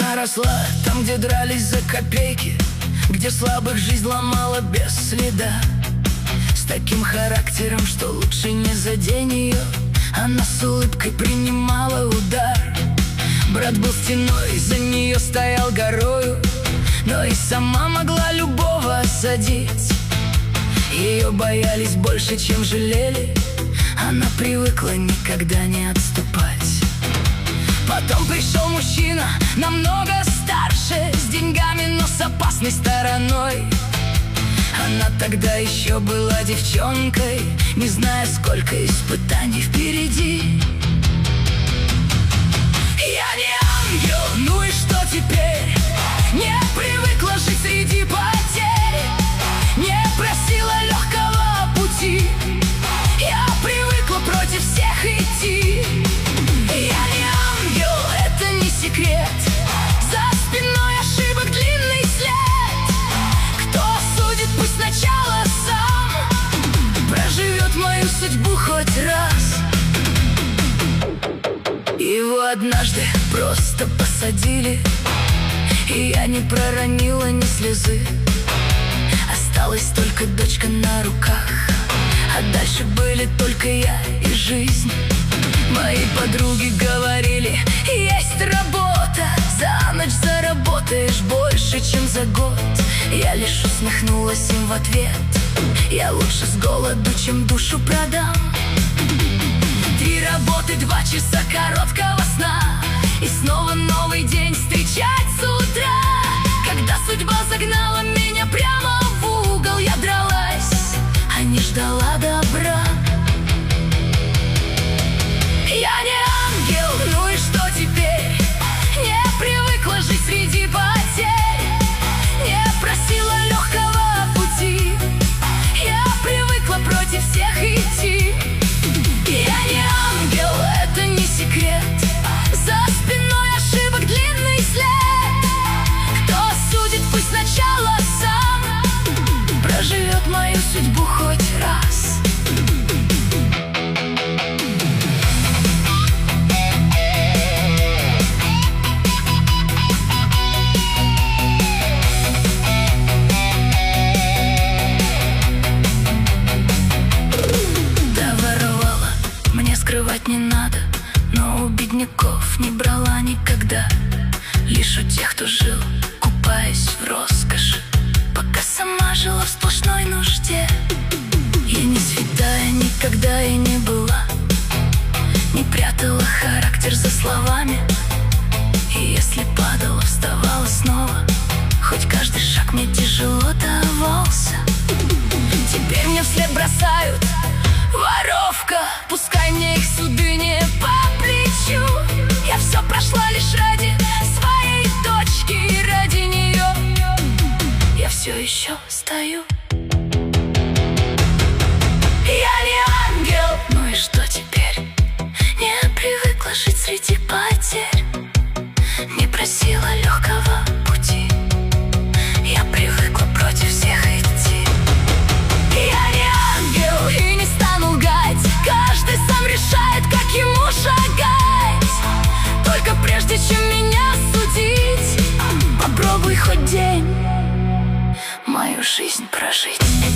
Она росла там, где дрались за копейки, где слабых жизнь ломала без следа. С таким характером, что лучше не задень ее. Она с улыбкой принимала удар. Брат был стеной, за нее стоял горою, но и сама могла любого осадить. Ее боялись больше, чем жалели. Она привыкла никогда не отступать. Потом пришел мужчина, намного старше, с деньгами, но с опасной стороной. Она тогда еще была девчонкой, не зная, сколько испытаний впереди. Я не ангел, ну и что теперь? Не привыкла жить среди потерь, не просила легкого пути. Я привыкла против всех идти. Я не ангел, это не секрет. За спиной ошибок длинный след. Кто судит, пусть сначала сам проживет мою судьбу хоть раз. Его однажды просто посадили, и я не проронила ни слезы. Осталась только дочка на руках, а дальше были только я и жизнь. Мои подруги говорили: есть работа, за ночь заработаешь больше, чем за год. Я лишь усмехнулась им в ответ: я лучше с голоду, чем душу продам. 3 работы, 2 часа короткого сна, и снова новый день встречать с утра. Когда судьба загнала меня прямо в угол, я дралась, а не ждала добра. Я не ангел, ну и что теперь? Не привыкла жить среди потерь, не просила легкого пути. Я привыкла против всех идти. Я не ангел, это не секрет. За спиной ошибок длинный след. Кто судит, пусть сначала сам проживет мою судьбу хоть раз. Скрывать не надо, но у бедняков не брала никогда. Лишь у тех, кто жил, купаясь в роскоши, пока сама жила в сплошной нужде. Я не святая никогда и не была, не прятала характер за словами. И если падала, вставала снова, хоть каждый шаг мне тяжело давался. Теперь мне вслед бросают: воровка, пускай мне их суды не по плечу. Я все прошла лишь ради своей дочки, и ради нее я все еще стою. Я не ангел, ну и что теперь? Не привыкла жить среди потерь, не просила легкого пути. Я привыкла против всех идти. Я не ангел и не стану лгать, каждый сам решает, как ему шагать. Только прежде чем меня судить, попробуй хоть день мою жизнь прожить.